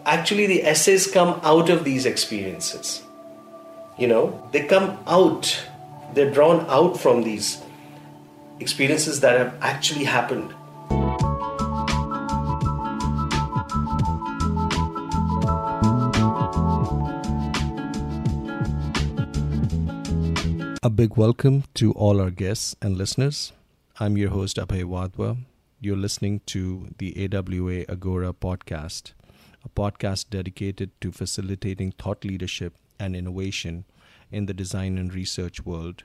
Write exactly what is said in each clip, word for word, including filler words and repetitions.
actually the essays come out of these experiences. You know, they come out, they're drawn out from these experiences that have actually happened. A big welcome to all our guests and listeners. I'm your host, Abhay Wadhwa. You're listening to the A W A Agora podcast, a podcast dedicated to facilitating thought leadership and innovation in the design and research world.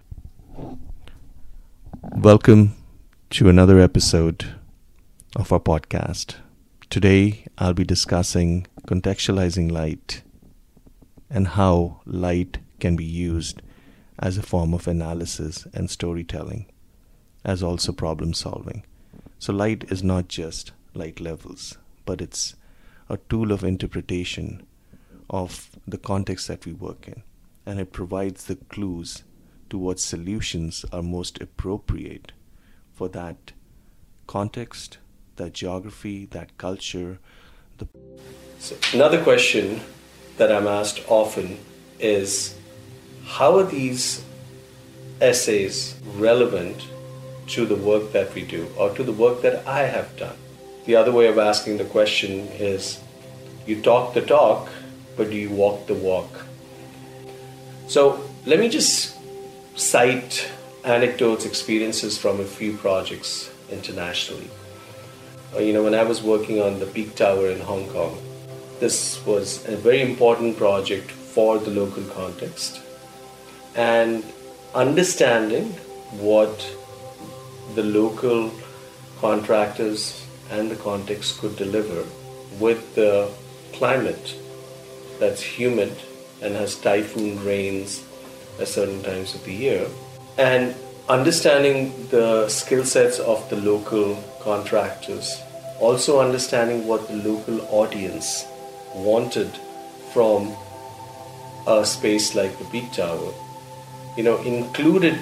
Welcome to another episode of our podcast. Today, I'll be discussing contextualizing light and how light can be used as a form of analysis and storytelling, as also problem solving. So light is not just light levels, but it's a tool of interpretation of the context that we work in. And it provides the clues to what solutions are most appropriate for that context, that geography, that culture. The so another question that I'm asked often is, how are these essays relevant to the work that we do or to the work that I have done? The other way of asking the question is, you talk the talk, but do you walk the walk? So let me just cite anecdotes, experiences from a few projects internationally. You know, when I was working on the Peak Tower in Hong Kong, this was a very important project for the local context. And understanding what the local contractors and the context could deliver with the climate that's humid and has typhoon rains at certain times of the year, and understanding the skill sets of the local contractors, also understanding what the local audience wanted from a space like the Peak Tower, you know, included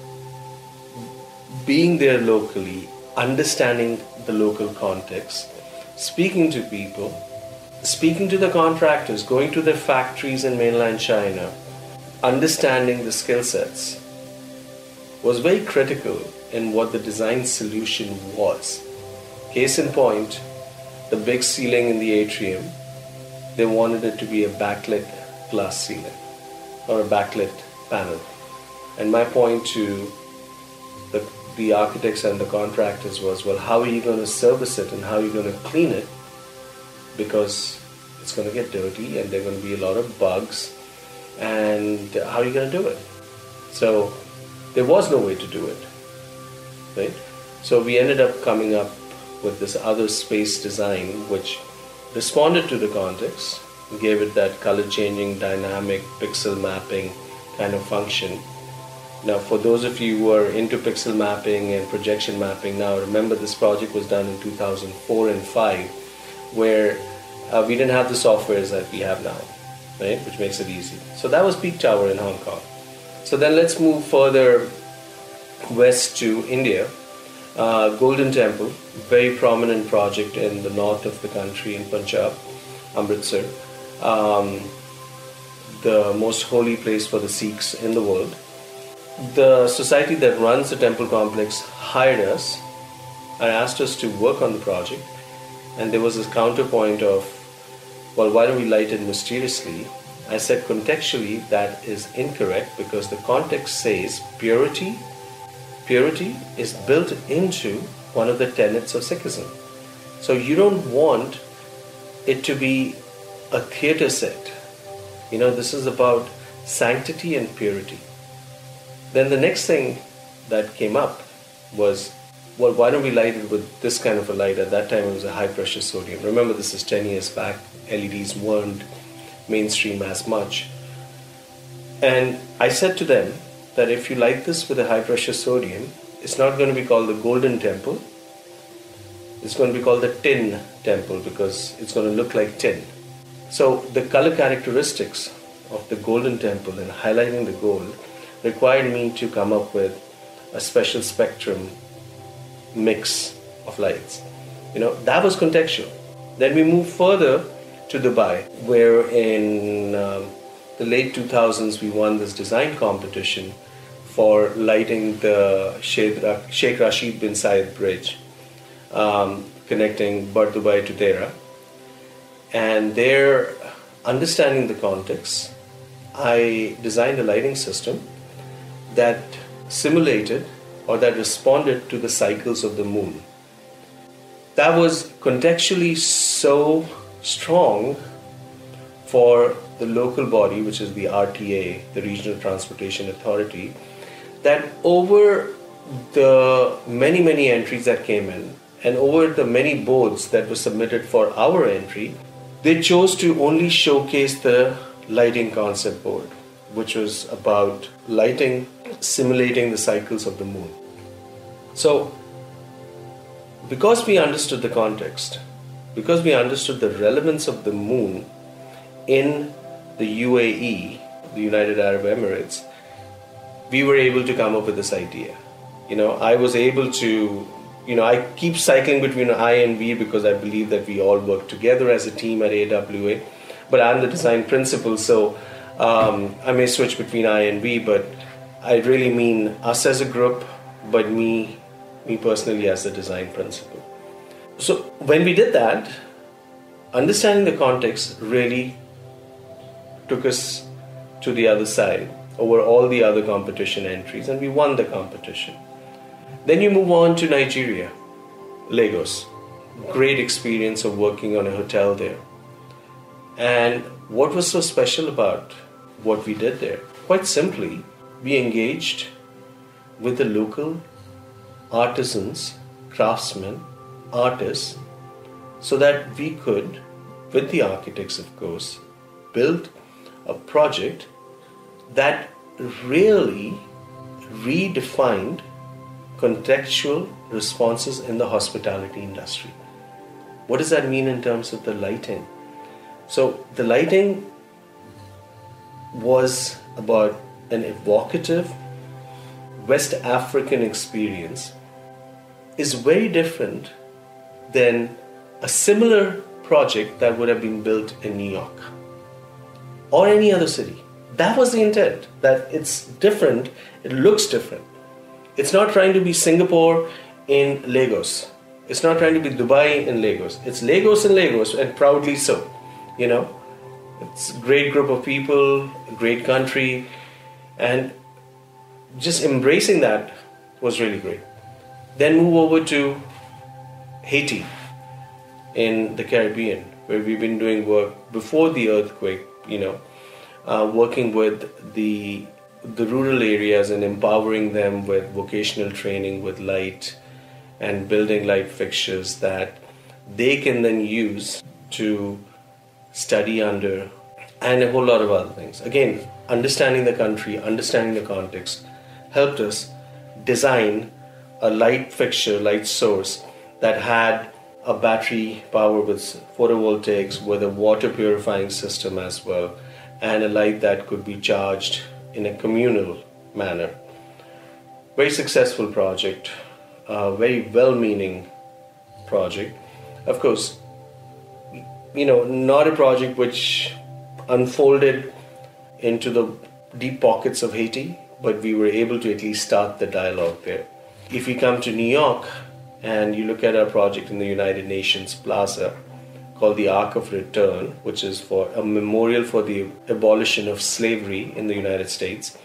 being there locally, understanding the local context, speaking to people, speaking to the contractors, going to their factories in mainland China, understanding the skill sets was very critical in what the design solution was. Case in point, the big ceiling in the atrium, they wanted it to be a backlit glass ceiling or a backlit panel. And my point to the, the architects and the contractors was, well, how are you going to service it and how are you going to clean it? Because it's going to get dirty and there are going to be a lot of bugs. And how are you going to do it? So there was no way to do it, right? So we ended up coming up with this other space design which responded to the context, gave it that color-changing, dynamic, pixel mapping kind of function. Now, for those of you who are into pixel mapping and projection mapping, now remember this project was done in two thousand four and five, where uh, we didn't have the softwares that we have now, right? Which makes it easy. So that was Peak Tower in Hong Kong. So then let's move further west to India. Uh, Golden Temple, very prominent project in the north of the country in Punjab, Amritsar. Um, the most holy place for the Sikhs in the world. The society that runs the temple complex hired us and asked us to work on the project, and there was this counterpoint of, well, why don't we light it mysteriously? I said contextually that is incorrect because the context says purity purity is built into one of the tenets of Sikhism. So you don't want it to be a theater set. You know, this is about sanctity and purity. Then the next thing that came up was, well, why don't we light it with this kind of a light? At that time it was a high pressure sodium. Remember, this is ten years back. L E Ds weren't mainstream as much. And I said to them that if you light this with a high pressure sodium, it's not going to be called the Golden Temple. It's going to be called the Tin Temple because it's going to look like tin. So the color characteristics of the Golden Temple and highlighting the gold required me to come up with a special spectrum mix of lights. You know, that was contextual. Then we move further to Dubai, where in um, the late two thousands we won this design competition for lighting the Sheikh Ra- Sheikh Rashid bin Zayed Bridge, um, connecting Bar Dubai to Dera. And there, understanding the context, I designed a lighting system that simulated or that responded to the cycles of the moon. That was contextually so strong for the local body, which is the R T A, the Regional Transportation Authority, that over the many, many entries that came in and over the many boards that were submitted for our entry, they chose to only showcase the lighting concept board, which was about lighting, simulating the cycles of the moon. So, because we understood the context, because we understood the relevance of the moon in the U A E, the United Arab Emirates, we were able to come up with this idea. You know, I was able to, you know, I keep cycling between I and we because I believe that we all work together as a team at A W A, but I'm the design principal, so um, I may switch between I and we, but I really mean us as a group, but me, me personally as the design principal. So when we did that, understanding the context really took us to the other side over all the other competition entries, and we won the competition. Then you move on to Nigeria, Lagos. Great experience of working on a hotel there. And what was so special about what we did there? Quite simply, we engaged with the local artisans, craftsmen, artists, so that we could, with the architects of course, build a project that really redefined contextual responses in the hospitality industry. What does that mean in terms of the lighting? So the lighting was about an evocative West African experience, is very different than a similar project that would have been built in New York or any other city. That was the intent, that it's different, it looks different. It's not trying to be Singapore in Lagos. It's not trying to be Dubai in Lagos. It's Lagos in Lagos, and proudly so. You know, it's a great group of people, a great country, and just embracing that was really great. Then move over to Haiti in the Caribbean, where we've been doing work before the earthquake, you know, uh, working with the the rural areas and empowering them with vocational training with light and building light fixtures that they can then use to study under, and a whole lot of other things. Again, understanding the country, understanding the context helped us design a light fixture, light source that had a battery power with photovoltaics with a water purifying system as well, and a light that could be charged in a communal manner. Very successful project, a very well-meaning project. Of course, you know, not a project which unfolded into the deep pockets of Haiti, but we were able to at least start the dialogue there. If you come to New York and you look at our project in the United Nations Plaza called the Arc of Return, which is for a memorial for the abolition of slavery in the United States,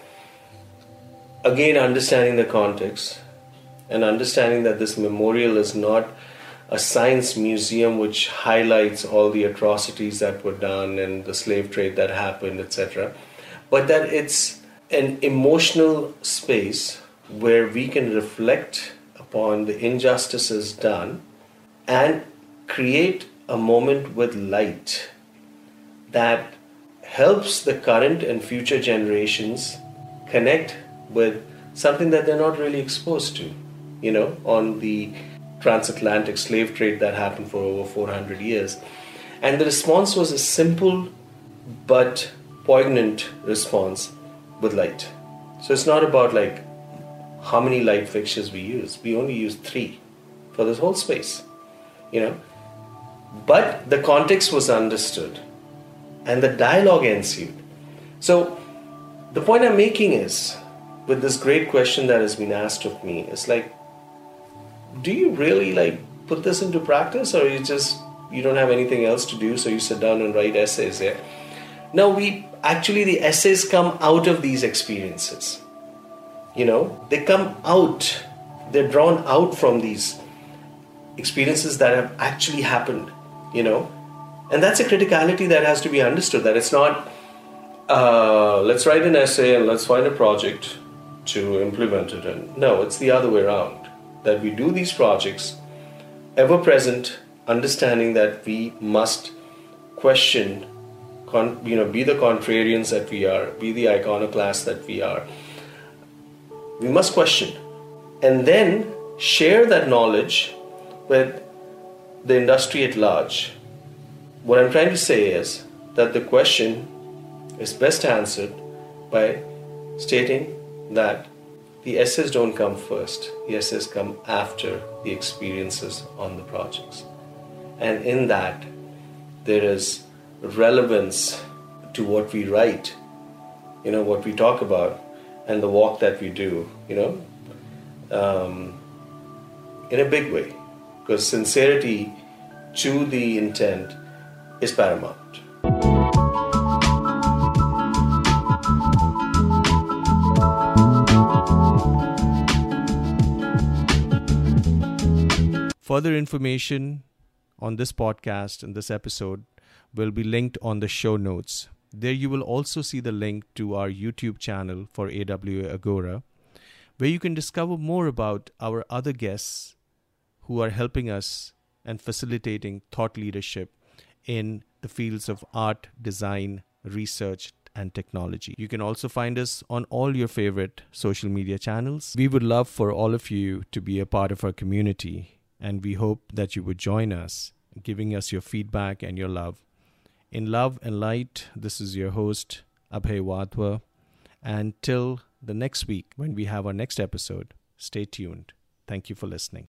again understanding the context and understanding that this memorial is not a science museum which highlights all the atrocities that were done and the slave trade that happened, et cetera, but that it's an emotional space where we can reflect upon the injustices done and create a moment with light that helps the current and future generations connect with something that they're not really exposed to, you know, on the transatlantic slave trade that happened for over four hundred years. And the response was a simple but poignant response with light. So it's not about like how many light fixtures we use. We only use three for this whole space, you know. but the context was understood and the dialogue ensued. So the point I'm making is, with this great question that has been asked of me, is like, do you really like put this into practice, or you just, you don't have anything else to do, so you sit down and write essays? Yeah. No, we actually, the essays come out of these experiences. You know, they come out, they're drawn out from these experiences that have actually happened, you know. And that's a criticality that has to be understood, that it's not, uh, let's write an essay and let's find a project to implement it in. No, it's the other way around, that we do these projects ever present, understanding that we must question, con- you know, be the contrarians that we are, be the iconoclasts that we are. We must question and then share that knowledge with the industry at large. What I'm trying to say is that the question is best answered by stating that the essays don't come first. The essays come after the experiences on the projects. And in that, there is relevance to what we write, you know, what we talk about, and the walk that we do, you know, um, in a big way. Because sincerity to the intent is paramount. Further information on this podcast and this episode will be linked on the show notes. There you will also see the link to our YouTube channel for A W A Agora, where you can discover more about our other guests who are helping us and facilitating thought leadership in the fields of art, design, research, and technology. You can also find us on all your favorite social media channels. We would love for all of you to be a part of our community, and we hope that you would join us, giving us your feedback and your love. In love and light, this is your host, Abhay Wadhwa. And till the next week, when we have our next episode, stay tuned. Thank you for listening.